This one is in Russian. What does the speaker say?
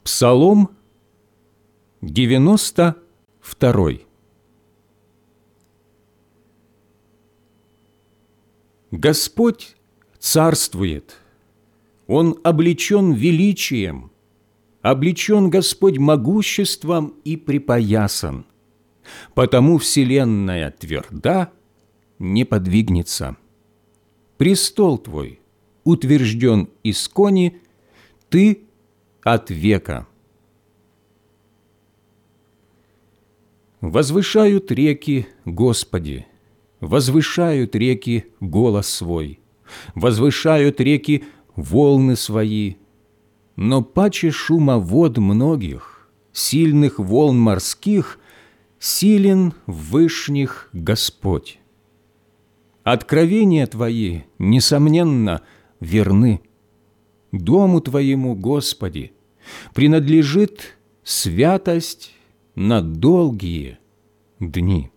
Псалом 92. Господь царствует, Он облечен величием, облечен Господь могуществом и припоясан, потому вселенная тверда, не подвигнется. Престол Твой утвержден искони, Ты от века. Возвышают реки Господи, возвышают реки голос свой, возвышают реки волны свои, но паче шума вод многих, сильных волн морских, силен в вышних Господь. Откровения Твои, несомненно, верны. Дому Твоему, Господи, принадлежит святость на долгие дни.